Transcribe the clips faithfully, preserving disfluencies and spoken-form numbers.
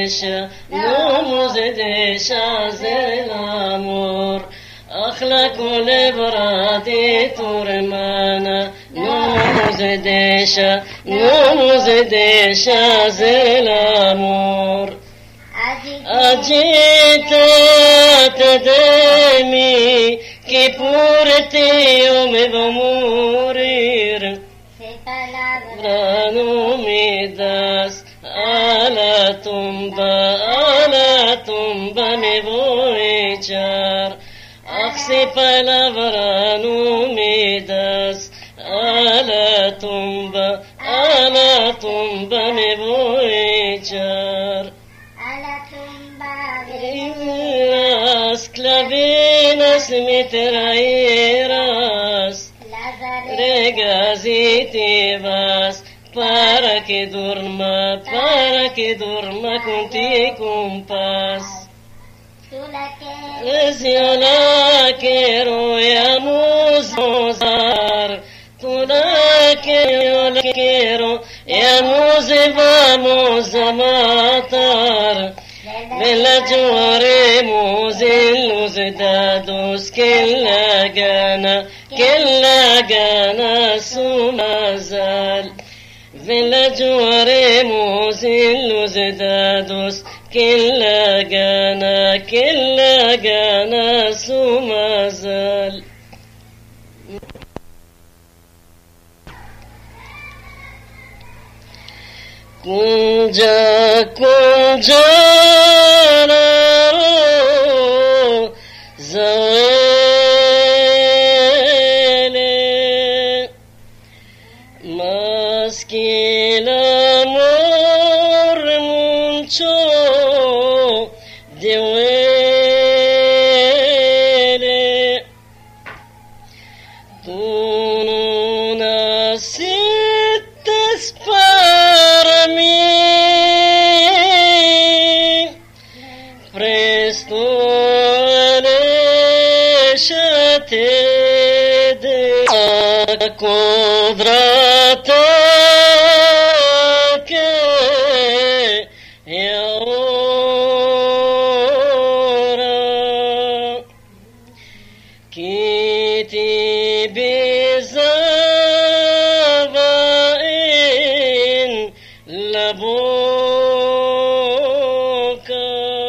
desha, nomos desha zelamor. Achla kole bradi turmana, nomos desha, nomos desha zelamor. Agita tademi, che pure te io me va morir. Brano mi das, alla tumba, alla tumba me voy echar. Ach, si palavrano mi das, alla tumba, alla tumba me voy echar. Las clavenas mitraeras, regas y te vas, para que durma, para que durma contigo en paz. Yo la quiero y vamos a gozar, tú la quiero, yo la quiero y vamos a matar. Me la lloremos en los dados que la gana, que la gana su mazal. Me la lloremos en los dados que la gana, que la gana su mazal. Kunja kunja naro zawele mas que el amor mucho duele. Tú no naciste para mí, presto déjate de acobrata que ahora que te besaba en la boca,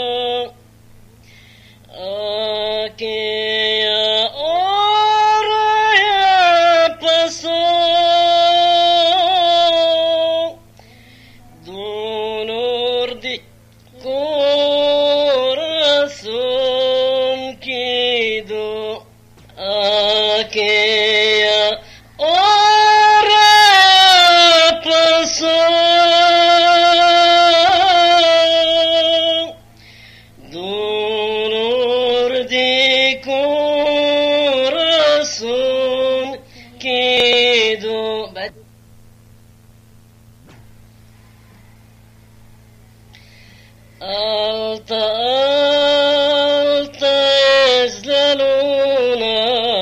aquella hora ya pasó, dolor de corazón quedó. Aquella hora pasó, dolor de corazón quedó. Alta, alta es la luna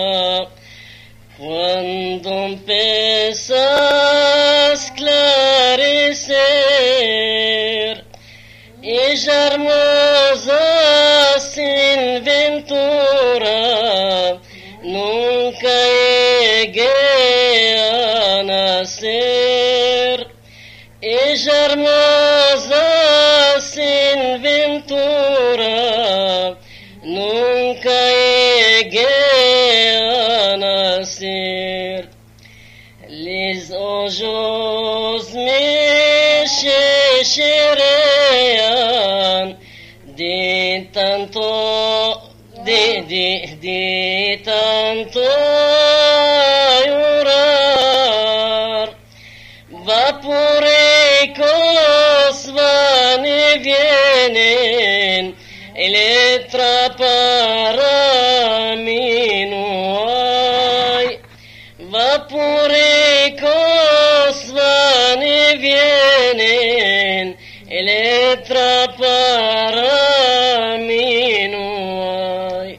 cuando empieza a esclarecer. Ella hermosa sin ventura, nunca llegué a nacer. Ella hermosa sin ventura, nunca llegué a nacer. Les ojos me checherean de tanto, de, de, de tanto llorar. Vaporicos van y vienen, letra para mí no hay. Vaporicos van y vienen, letra para mí no hay.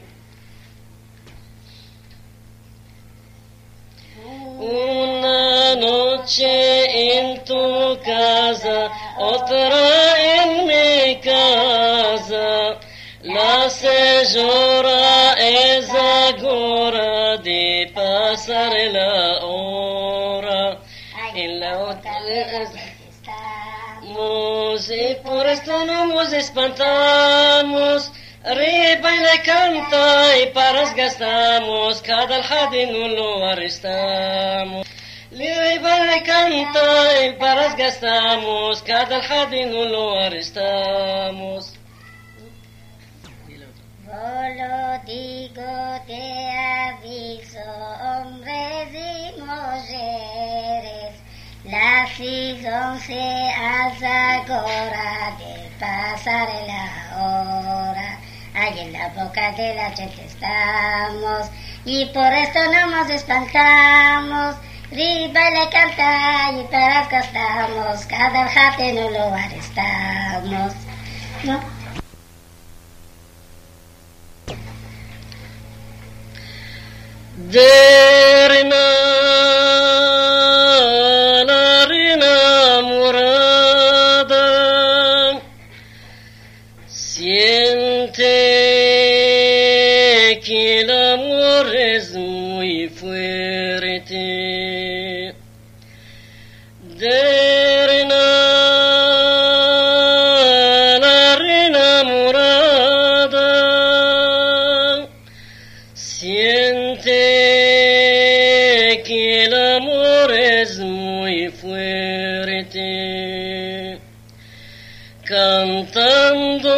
Una noche en tu casa, otra en mi casa. llora esa gora de pasar la hora en la otra estamos, y por esto no nos espantamos. Arriba y le canta y paras gastamos, cada el no lo arrestamos. Arriba y le canta y paras gastamos, cada el no lo arrestamos. Solo digo, te aviso, hombres y mujeres, las once ahora de pasar la hora. Ahí en la boca de la gente estamos, y por esto no nos espantamos. Riba le canta y para cantamos, cada jate no lo arrestamos. ¿No? De rina, la rina morada, siente que el amor es muy fuerte. De rina, la rina morada, siente que el amor es muy fuerte, cantando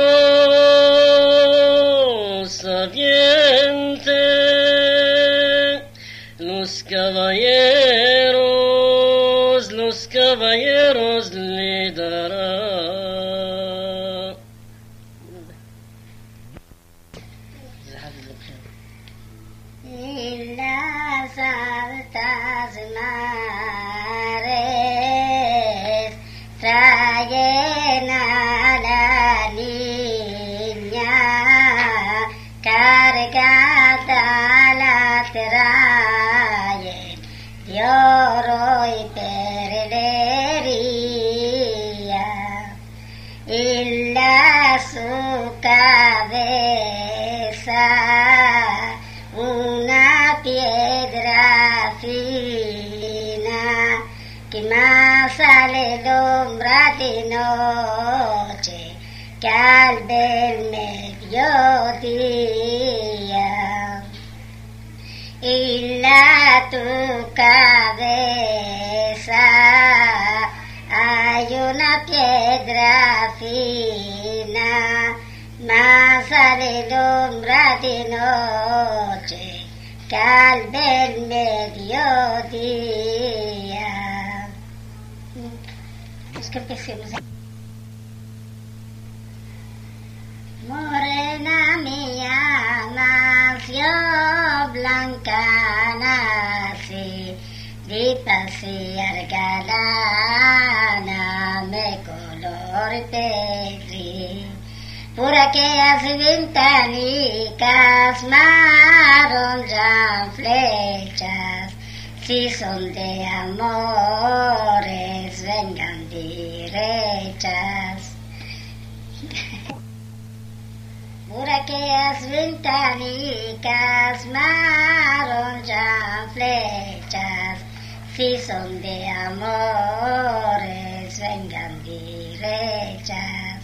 sabiente, los caballeros, los caballeros le dará. En las altas mares traen a la niña cargada, la traen de oro y perlería, y la su cabeza una piedra fina que más alumbra de noche que al ver mediodía. Y la tu cabeza hay una piedra fina más alumbra de noche que al ver mediodía. Es que empecemos. Morena mía nació, blanca nací, de pasear galana me color perdí. Por aquellas ventanicas marron flechas, si son de amores vengan derechas. Por aquellas ventanicas marron flechas, si son de amores vengan derechas.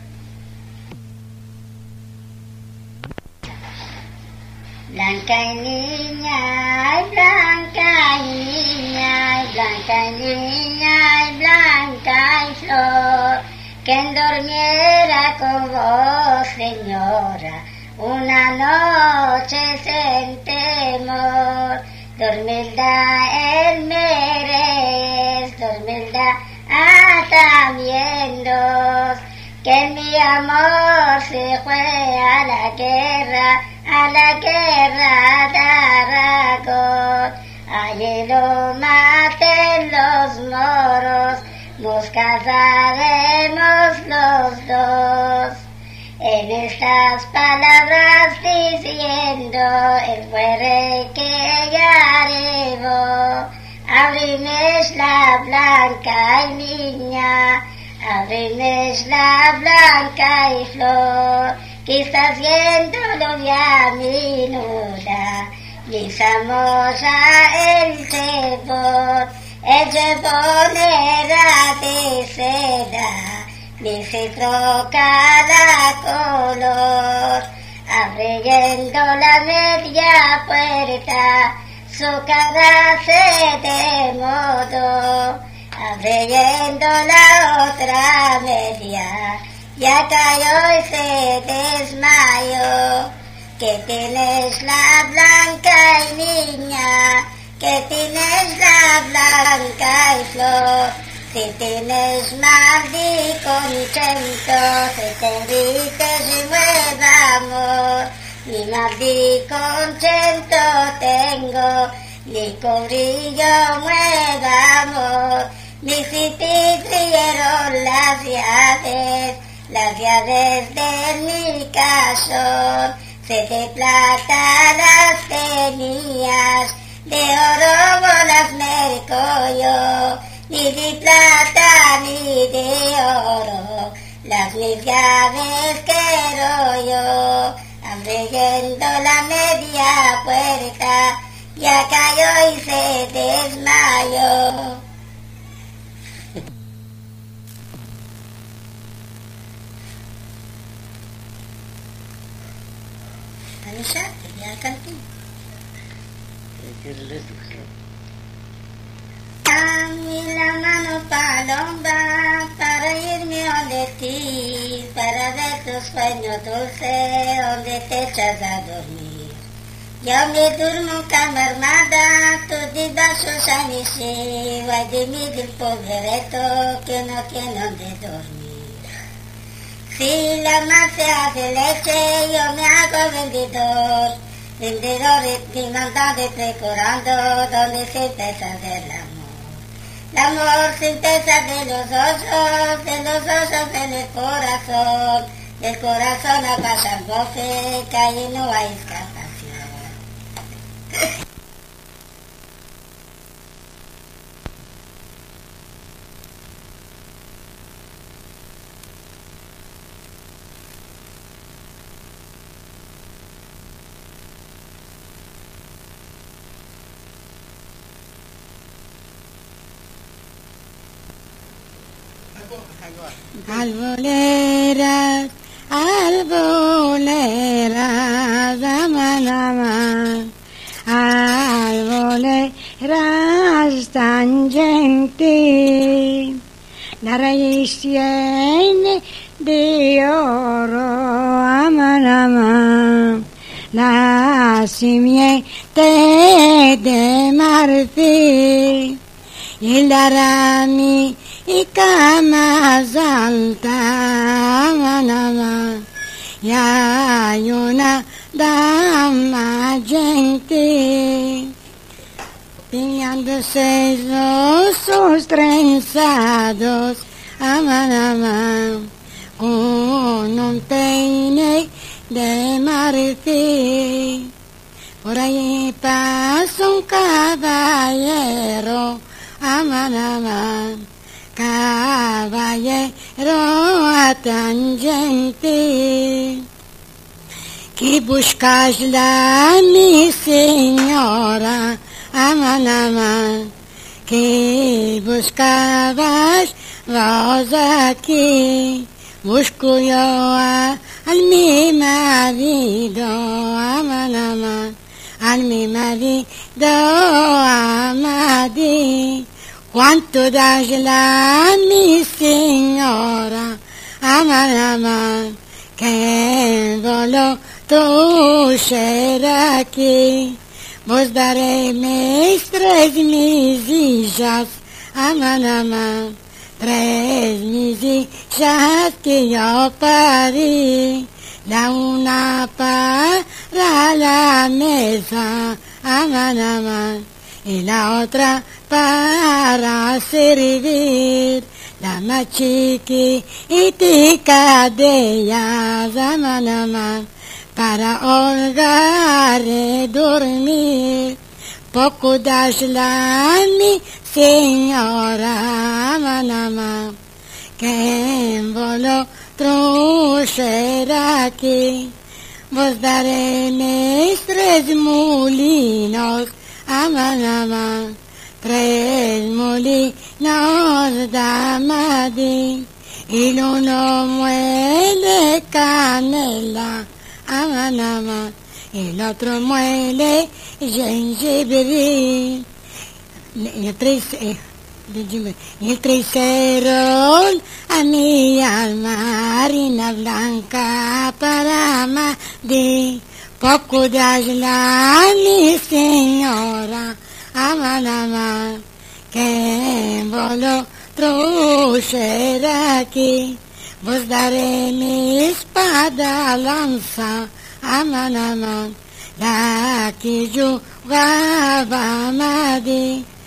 Blanca y niña, ay blanca y niña, ay blanca y niña, ay blanca y flor, que dormiera con vos, señora, una noche sin temor. Dormilda el meres, dormilda también dos, que mi amor se fue a la guerra, a la guerra de Aragón. Allí lo maten los moros, nos casaremos los dos. En estas palabras diciendo el fuere que llegaremos, abrines la blanca y niña, abrines la blanca y flor, quizás viéndolo ya minuda, mis amores el cebón, el cebón era de seda, mi citro cada color, abriendo la media puerta, su cara se demudó, abriendo la otra media, ya cayó y se desmayó. Que tienes la blanca y niña, que tienes la blanca y flor, si tienes mal di contento, si te grites y mueva amor, ni mal di contento tengo, ni cobrillo mueva amor, ni si te rieron las llaves, las llaves de mi casón. Se de plata las tenías, de oro bolas merco yo, ni de plata ni de oro, las mis llaves quiero yo, abriendo la media puerta, ya cayó y se desmayó. Ya, ya canté. Dame la mano paloma para irme donde ti, para ver tus sueños dulces donde te echas a dormir. Yo me durmo cama armada, tú debajo a mi cielo, ay de mí del pobreto que no tiene donde dormir. Si la mar se hace leche, yo me hago vendedor, vendedor de maldad procurando donde se empieza a ver el amor. El amor se empieza de los ojos, de los ojos en el corazón, del corazón a pasar bofe, que ahí no hay escapación. Alboleras, alboleras, aman, aman, alboleras tan gentil, la raíz tiene de oro, aman, aman, la simiente de marfil, y la rami y más alta, aman, aman, y hay una dama gentil, piñándose los ojos trenzados, aman, aman, con un peine de marfil. Por ahí pasa un caballero, aman, aman, caballero tan gentil, que buscas lá mi señora, aman, aman, que buscabas vos aquí, busco yo a, al mi marido, aman, aman, al mi marido amadi. Quanto das lá, mi señora, aman, aman, que voló tu ser aquí. Vos daré mis tres misillas, aman, aman, tres misillas que yo parí. La una para la mesa, aman, aman, y la otra para servir. La más chiquitica de ellas, aman, aman, para holgar y dormir. Poco das la mi señora, aman, aman, que voló truscera aquí. Vos daréis tres molinos, aman, aman, tres molinos d'amadín, y el uno muele canela, aman, aman, el otro muele jengibre, el tres, eh, el tercero a mi alma harina blanca para amadín, poco de ayla mi señora, aman, aman, que volo truscera aquí, vos daré mi espada lanza, aman, aman, la que jugaba amadín.